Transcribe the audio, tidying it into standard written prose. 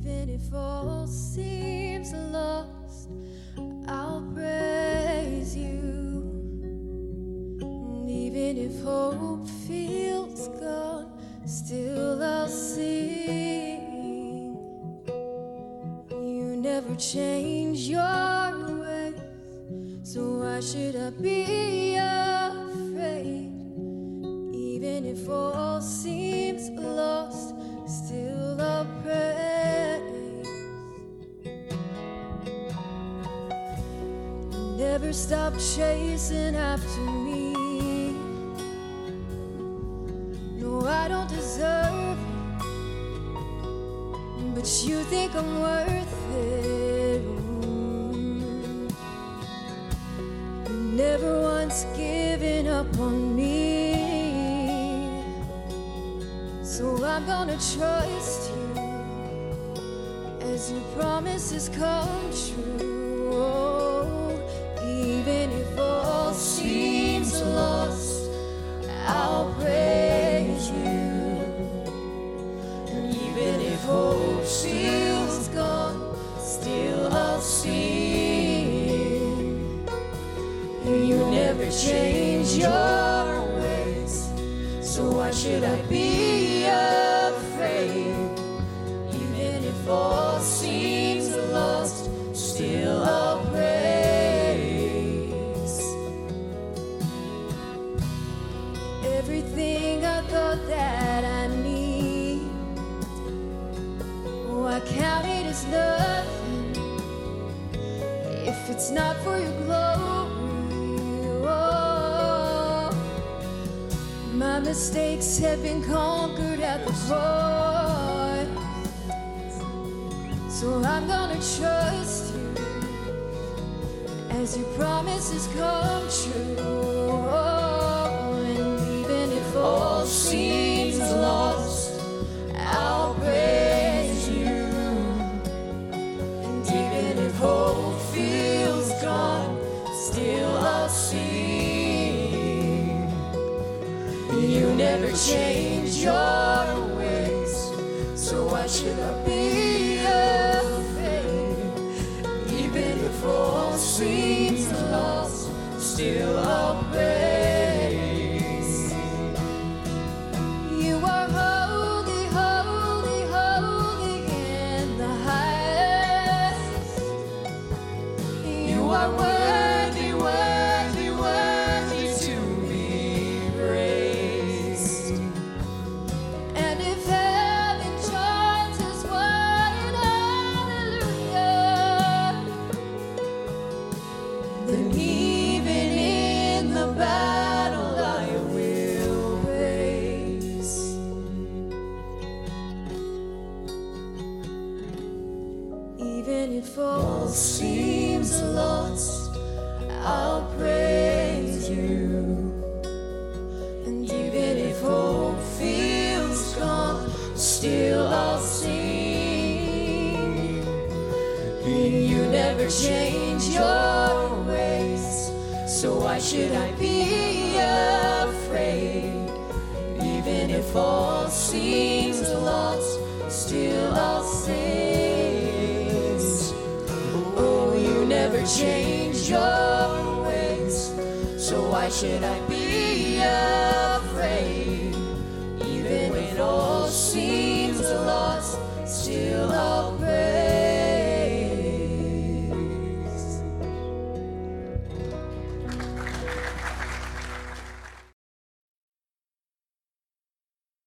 Even if all seems lost, I'll praise you. And even if hope feels gone, still I'll sing. You never change your ways, so why should I be afraid? Even if all seems lost, still I'll praise. Never stop chasing after me. No, I don't deserve it, but you think I'm worth it. You never once given up on me. So I'm gonna trust you as your promises come true. Oh, even if all seems lost, I'll praise you. And even if hope feels gone, still I'll sing. You never change your ways, so why should I be afraid? Even if all seems lost, still I'll praise. Everything I thought that I need, oh, I count it as nothing if it's not for your glory. My mistakes have been conquered at the cross, so I'm gonna trust you as your promises come true. And even if all seems lost, I'll praise you. And even if hope feels gone, still I'll sing. You never change your ways, so why should I be afraid? Even if all seems lost, still I'll praise. You are holy, holy, holy in the highest. You are worthy, worthy, worthy to be praised. And if heaven joins us, what an hallelujah. Then even in the battle I will praise. Even if all seems lost, I'll praise you. And even if hope feels gone, still I'll sing. You never change your ways, so why should I be afraid? Even if all seems lost, still I'll sing. Oh, you never change your ways, so why should I be afraid?